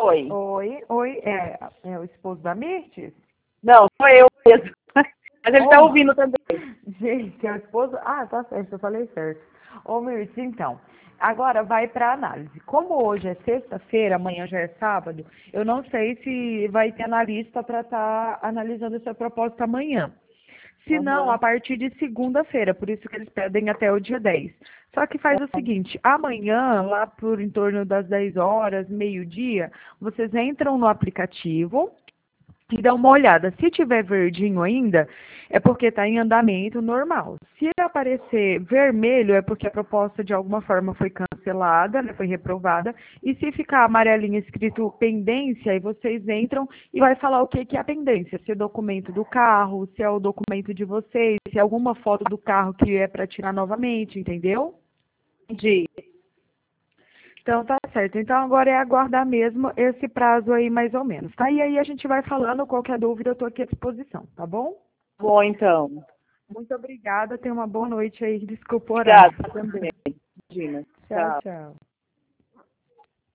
Oi. Oi, é o esposo da Mirtes? Não, sou eu mesmo. Mas ele tá ouvindo também. Gente, é o esposo? Ah, tá certo, eu falei certo. Ô, Mirtes, então, agora vai para análise. Como hoje é sexta-feira, amanhã já é sábado, eu não sei se vai ter analista para estar analisando essa proposta amanhã. Se não, a partir de segunda-feira, por isso que eles pedem até o dia 10. Só que faz o seguinte, amanhã, lá por em torno das 10 horas, meio-dia, vocês entram no aplicativo e dá uma olhada. Se tiver verdinho ainda, é porque está em andamento normal. Se aparecer vermelho, é porque a proposta de alguma forma foi cancelada, né, foi reprovada. E se ficar amarelinho escrito pendência, aí vocês entram e vai falar o que que é a pendência. Se é documento do carro, se é o documento de vocês, se é alguma foto do carro que é para tirar novamente, entendeu? Entendi. Então tá certo. Então agora é aguardar mesmo esse prazo aí mais ou menos, tá? E aí a gente vai falando, qualquer dúvida eu tô aqui à disposição, tá bom? Bom, então. Muito obrigada, tenha uma boa noite aí, desculpa o Obrigada horário. também, Gina. Tchau, Tchau. tchau.